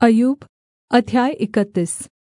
अय्यूब अध्याय 31।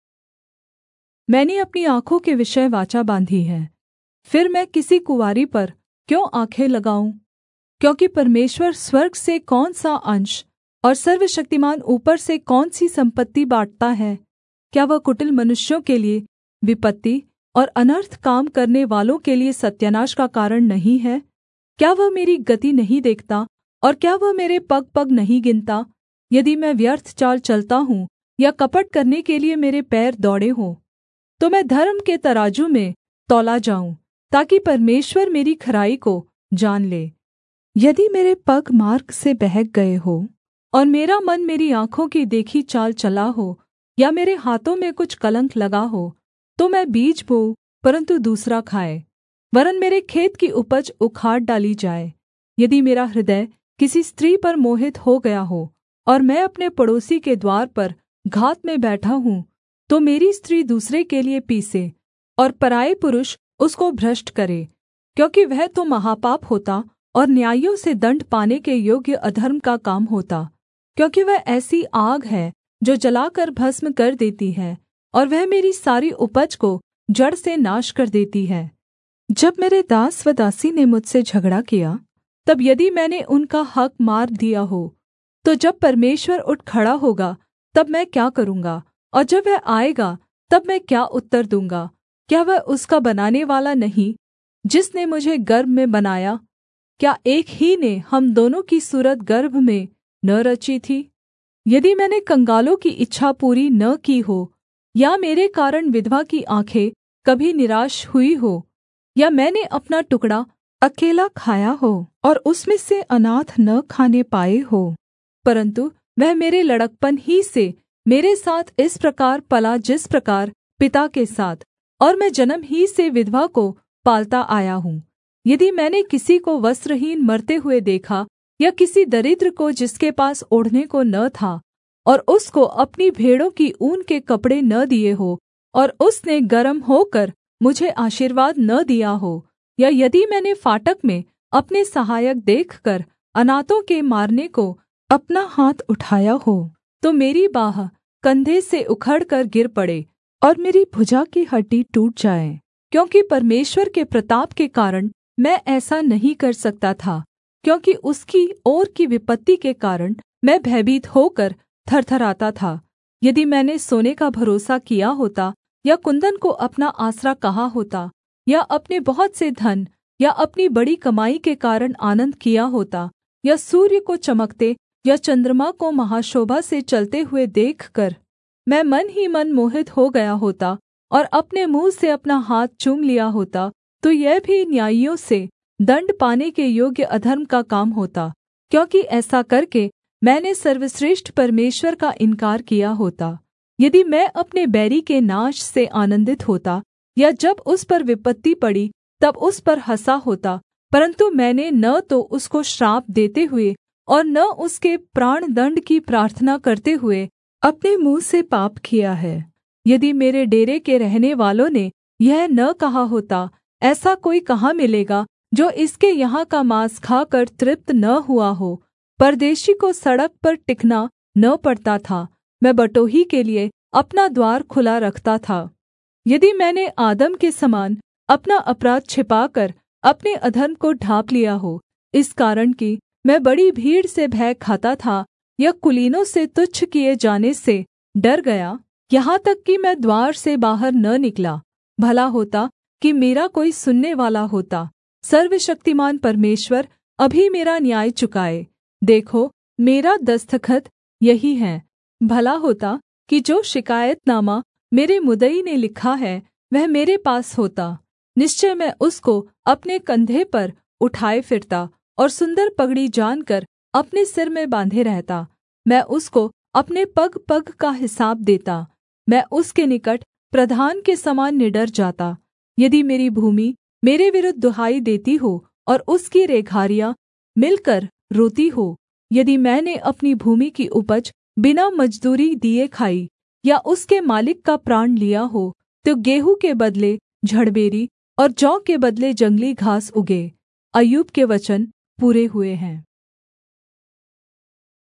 मैंने अपनी आँखों के विषय वाचा बाँधी है, फिर मैं किसी कुँवारी पर क्यों आँखें लगाऊँ? क्योंकि परमेश्वर स्वर्ग से कौन सा अंश और सर्वशक्तिमान ऊपर से कौन सी सम्पत्ति बाँटता है? क्या वह कुटिल मनुष्यों के लिए विपत्ति और अनर्थ काम करने वालों के लिए सत्यानाश का कारण नहीं है? क्या वह मेरी गति नहीं देखता और क्या वह मेरे पग-पग नहीं गिनता? यदि मैं व्यर्थ चाल चलता हूँ या कपट करने के लिए मेरे पैर दौड़े हों, तो मैं धर्म के तराजू में तौला जाऊँ, ताकि परमेश्वर मेरी खराई को जान ले। यदि मेरे पग मार्ग से बहक गए हों और मेरा मन मेरी आँखों की देखी चाल चला हो, या मेरे हाथों में कुछ कलंक लगा हो, तो मैं बीज बोऊँ परन्तु दूसरा खाए, वरन् मेरे खेत की उपज उखाड़ डाली जाए। यदि मेरा हृदय किसी स्त्री पर मोहित हो गया हो और मैं अपने पड़ोसी के द्वार पर घात में बैठा हूँ, तो मेरी स्त्री दूसरे के लिए पीसे और पराए पुरुष उसको भ्रष्ट करे, क्योंकि वह तो महापाप होता और न्यायियों से दण्ड पाने के योग्य अधर्म का काम होता। क्योंकि वह ऐसी आग है जो जलाकर भस्म कर देती है, और वह मेरी सारी उपज को जड़ से नाश कर देती है। जब मेरे दास व दासी ने मुझसे झगड़ा किया, तब यदि मैंने उनका हक़ मार दिया हो, तो जब परमेश्वर उठ खड़ा होगा तब मैं क्या करूँगा? और जब वह आएगा तब मैं क्या उत्तर दूँगा? क्या वह उसका बनानेवाला नहीं, जिसने मुझे गर्भ में बनाया? क्या एक ही ने हम दोनों की सूरत गर्भ में न रची थी? यदि मैंने कंगालों की इच्छा पूरी न की हो, या मेरे कारण विधवा की आँखें कभी निराश हुई हो, या मैंने अपना टुकड़ा अकेला खाया हो और उसमें से अनाथ न खाने पाए हो, परन्तु वह मेरे लड़कपन ही से मेरे साथ इस प्रकार पला जिस प्रकार पिता के साथ, और मैं जन्म ही से विधवा को पालता आया हूँ। यदि मैंने किसी को वस्त्रहीन मरते हुए देखा, या किसी दरिद्र को जिसके पास ओढ़ने को न था, और उसको अपनी भेड़ों की ऊन के कपड़े न दिए हो, और उसने गर्म होकर मुझे आशीर्वाद न दिया हो, या यदि मैंने फाटक में अपने सहायक देखकर अनाथों के मारने को अपना हाथ उठाया हो, तो मेरी बाँह कंधे से उखड़कर गिर पड़े और मेरी भुजा की हड्डी टूट जाए। क्योंकि परमेश्वर के प्रताप के कारण मैं ऐसा नहीं कर सकता था, क्योंकि उसकी ओर की विपत्ति के कारण मैं भयभीत होकर थरथराता था। यदि मैंने सोने का भरोसा किया होता, या कुन्दन को अपना आसरा कहा होता, या अपने बहुत से धन या अपनी बड़ी कमाई के कारण आनन्द किया होता, या सूर्य को चमकते या चन्द्रमा को महाशोभा से चलते हुए देखकर मैं मन ही मन मोहित हो गया होता और अपने मुँह से अपना हाथ चूम लिया होता, तो यह भी न्यायियों से दण्ड पाने के योग्य अधर्म का काम होता, क्योंकि ऐसा करके मैंने सर्वश्रेष्ठ परमेश्वर का इन्कार किया होता। यदि मैं अपने बैरी के नाश से आनन्दित होता, या जब उस पर विपत्ति पड़ी तब उस पर हँसा होता, परन्तु मैंने न तो उसको श्राप देते हुए और न उसके प्राणदण्ड की प्रार्थना करते हुए अपने मुँह से पाप किया है। यदि मेरे डेरे के रहने वालों ने यह न कहा होता, ऐसा कोई कहाँ मिलेगा जो इसके यहाँ का माँस खाकर तृप्त न हुआ हो, परदेशी को सड़क पर टिकना न पड़ता था, मैं बटोही के लिए अपना द्वार खुला रखता था। यदि मैंने आदम के समान अपना अपराध छिपाकर अपने अधर्म को ढाँप लिया हो, इस कारण कि मैं बड़ी भीड़ से भय खाता था, या कुलीनों से तुच्छ किए जाने से डर गया, यहाँ तक कि मैं द्वार से बाहर न निकला, भला होता कि मेरा कोई सुनने वाला होता। सर्वशक्तिमान परमेश्वर अभी मेरा न्याय चुकाए। देखो, मेरा दस्तखत यही है। भला होता कि जो शिकायतनामा मेरे मुद्दई ने लिखा है वह मेरे पास होता, निश्चय मैं उसको अपने कंधे पर उठाए फिरता और सुन्दर पगड़ी जानकर अपने सिर में बाँधे रहता। मैं उसको अपने पग-पग का हिसाब देता, मैं उसके निकट प्रधान के समान निडर जाता। यदि मेरी भूमि मेरे विरुद्ध दुहाई देती हो और उसकी रेघारियाँ मिलकर रोती हो, यदि मैंने अपनी भूमि की उपज बिना मजदूरी दिए खाई, या उसके मालिक का प्राण लिया हो, तो गेहूँ के बदले झड़बेरी और जौ के बदले जंगली घास उगे। अय्यूब के वचन पूरे हुए हैं।